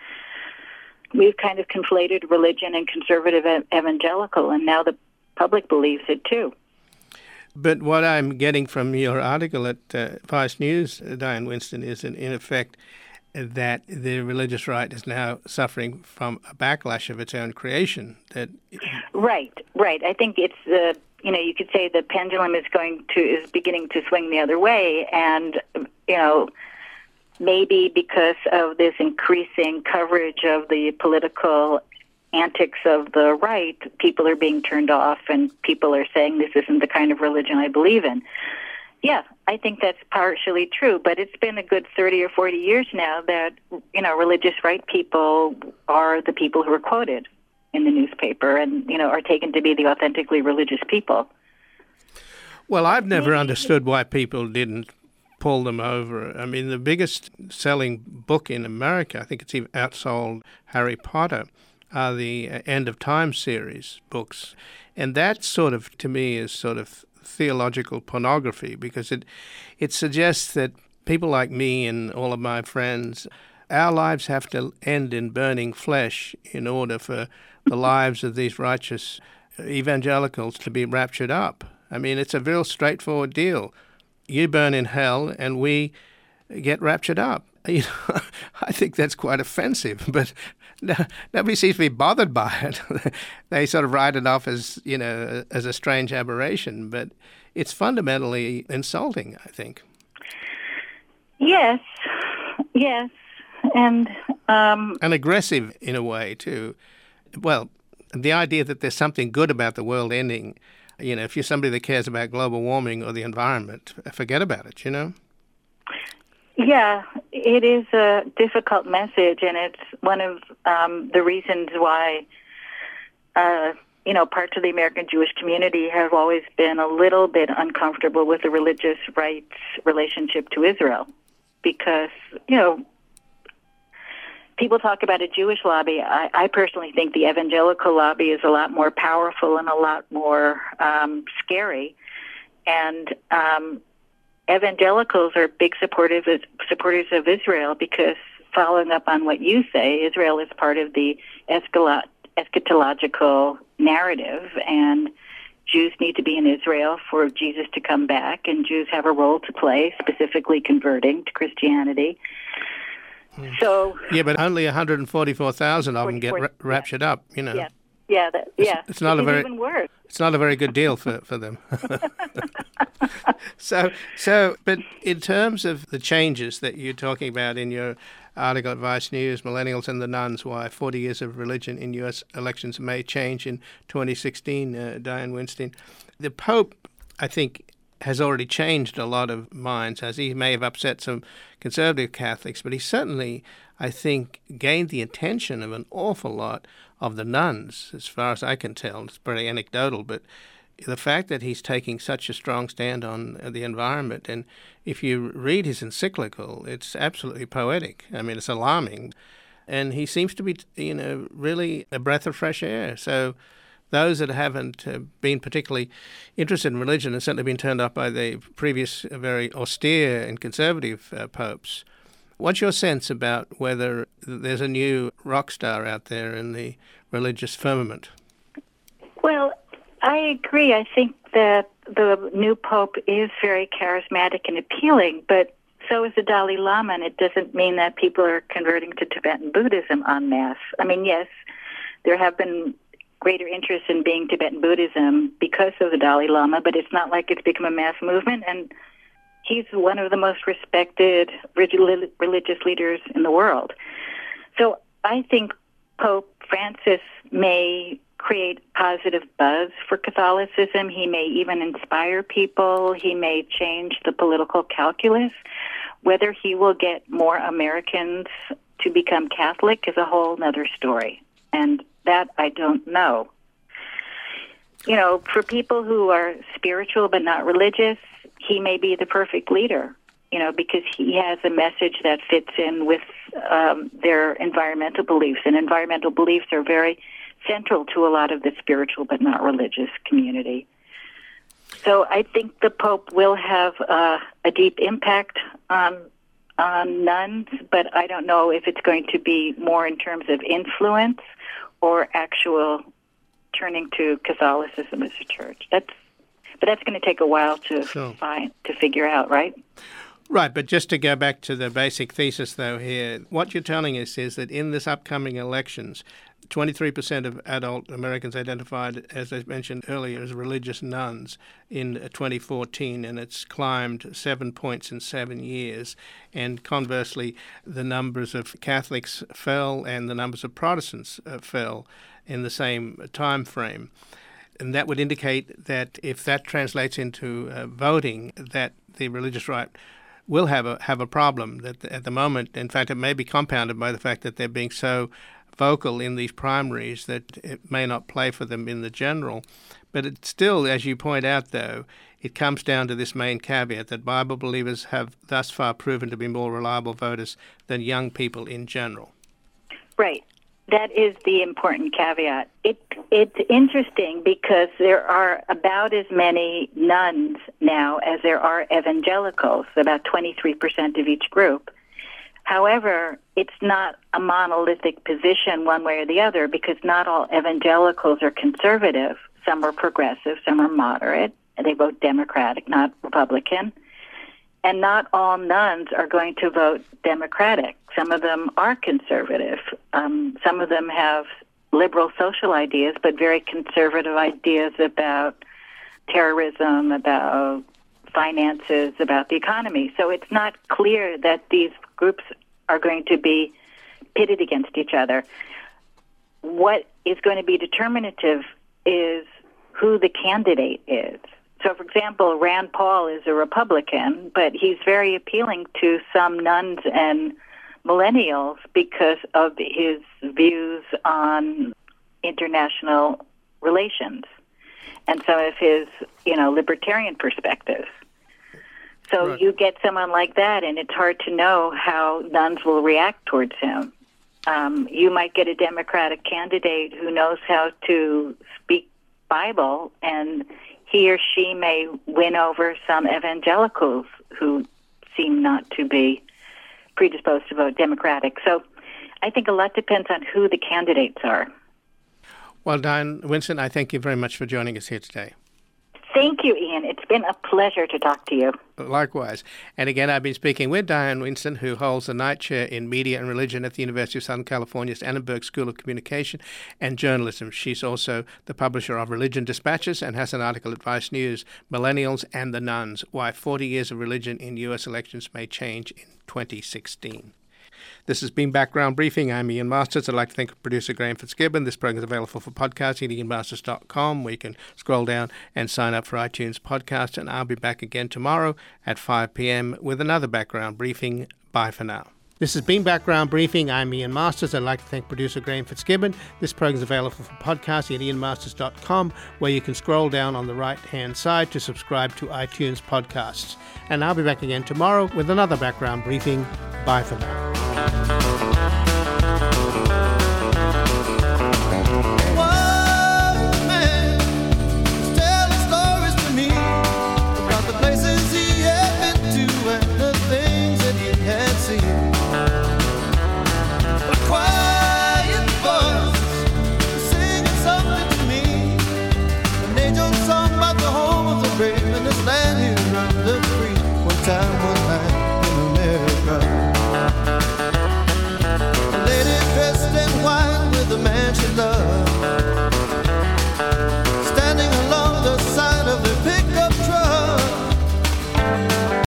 we've kind of conflated religion and conservative evangelical, and now the public believes it too. But what I'm getting from your article at uh, Vice News, uh, Diane Winston, is in, in effect that the religious right is now suffering from a backlash of its own creation. That right, right. I think it's the you know you could say the pendulum is going to is beginning to swing the other way, and you know maybe because of this increasing coverage of the political antics of the right, people are being turned off, and people are saying this isn't the kind of religion I believe in. Yeah, I think that's partially true, but it's been a good thirty or forty years now that, you know, religious right people are the people who are quoted in the newspaper and, you know, are taken to be the authentically religious people. Well, I've never understood why people didn't pull them over. I mean, the biggest selling book in America, I think it's even outsold Harry Potter, are the End of Time series books. And that sort of, to me, is sort of theological pornography, because it it suggests that people like me and all of my friends, our lives have to end in burning flesh in order for the lives of these righteous evangelicals to be raptured up. I mean, it's a real straightforward deal. You burn in hell and we get raptured up. You know, I think that's quite offensive, but no, nobody seems to be bothered by it. They sort of write it off as, you know, as a strange aberration, but it's fundamentally insulting, I think. Yes, yes, and um, and aggressive in a way too. Well, the idea that there's something good about the world ending, you know, if you're somebody that cares about global warming or the environment, forget about it, you know? Yeah, it is a difficult message, and it's one of um, the reasons why, uh, you know, parts of the American Jewish community have always been a little bit uncomfortable with the religious right's relationship to Israel, because, you know, people talk about a Jewish lobby. I, I personally think the evangelical lobby is a lot more powerful and a lot more um, scary, and um evangelicals are big supportive supporters of Israel because, following up on what you say, Israel is part of the eschatological narrative, and Jews need to be in Israel for Jesus to come back, and Jews have a role to play, specifically converting to Christianity. Mm. So yeah, but only one hundred forty-four thousand of them get ra- raptured yeah. up, you know. Yeah, yeah, that, yeah. It's, it's not it's a very even worse. It's not a very good deal for, for them. so, so, but in terms of the changes that you're talking about in your article at Vice News, Millennials and the Nuns, Why forty Years of Religion in U S Elections May Change in twenty sixteen, uh, Diane Winstein, the Pope, I think, has already changed a lot of minds, as he may have upset some conservative Catholics, but he certainly, I think, gained the attention of an awful lot of the nuns, as far as I can tell. It's pretty anecdotal, but the fact that he's taking such a strong stand on the environment, and if you read his encyclical, it's absolutely poetic. I mean, it's alarming. And he seems to be, you know, really a breath of fresh air. So those that haven't uh, been particularly interested in religion have certainly been turned off by the previous uh, very austere and conservative uh, popes. What's your sense about whether there's a new rock star out there in the religious firmament? Well, I agree. I think that the new pope is very charismatic and appealing, but so is the Dalai Lama, and it doesn't mean that people are converting to Tibetan Buddhism en masse. I mean, yes, there have been greater interest in being Tibetan Buddhism because of the Dalai Lama, but it's not like it's become a mass movement, and he's one of the most respected religious leaders in the world. So I think Pope Francis may create positive buzz for Catholicism. He may even inspire people. He may change the political calculus. Whether he will get more Americans to become Catholic is a whole other story, and that I don't know. You know, for people who are spiritual but not religious, he may be the perfect leader, you know, because he has a message that fits in with um, their environmental beliefs, and environmental beliefs are very central to a lot of the spiritual but not religious community. So I think the Pope will have uh, a deep impact on on nuns, but I don't know if it's going to be more in terms of influence or actual turning to Catholicism as a church. That's but that's going to take a while to sure. find to figure out, right? Right, but just to go back to the basic thesis, though, here, what you're telling us is that in this upcoming elections, twenty-three percent of adult Americans identified, as I mentioned earlier, as religious nuns in twenty fourteen, and it's climbed seven points in seven years. And conversely, the numbers of Catholics fell and the numbers of Protestants uh, fell in the same time frame. And that would indicate that if that translates into uh, voting, that the religious right will have a have a problem. That at the moment, in fact, it may be compounded by the fact that they're being so vocal in these primaries that it may not play for them in the general. But it still, as you point out, though, it comes down to this main caveat that Bible believers have thus far proven to be more reliable voters than young people in general. Right. That is the important caveat. It, it's interesting because there are about as many nuns now as there are evangelicals, about twenty-three percent of each group. However, it's not a monolithic position one way or the other because not all evangelicals are conservative. Some are progressive, some are moderate, and they vote Democratic, not Republican. And not all nuns are going to vote Democratic. Some of them are conservative. Um, some of them have liberal social ideas, but very conservative ideas about terrorism, about finances, about the economy. So it's not clear that these groups are going to be pitted against each other. What is going to be determinative is who the candidate is. So, for example, Rand Paul is a Republican, but he's very appealing to some nuns and millennials because of his views on international relations and some of his, you know, libertarian perspectives. So right. You get someone like that, and it's hard to know how nuns will react towards him. Um, you might get a Democratic candidate who knows how to speak Bible, and he or she may win over some evangelicals who seem not to be predisposed to vote Democratic. So I think a lot depends on who the candidates are. Well, Diane Winston, I thank you very much for joining us here today. Thank you, Ian. It's been a pleasure to talk to you. Likewise. And again, I've been speaking with Diane Winston, who holds the Knight Chair in Media and Religion at the University of Southern California's Annenberg School of Communication and Journalism. She's also the publisher of Religion Dispatches and has an article at Vice News, Millennials and the Nuns, Why forty Years of Religion in U S Elections May Change in twenty sixteen. This has been Background Briefing. I'm Ian Masters. I'd like to thank producer Graham Fitzgibbon. This program is available for podcasting at ian masters dot com, where you can scroll down and sign up for iTunes podcast. And I'll be back again tomorrow at five p.m. with another Background Briefing. Bye for now. This has been Background Briefing. I'm Ian Masters. I'd like to thank producer Graham Fitzgibbon. This program is available for podcasting at ian masters dot com, where you can scroll down on the right-hand side to subscribe to iTunes podcasts. And I'll be back again tomorrow with another Background Briefing. Bye for now. Time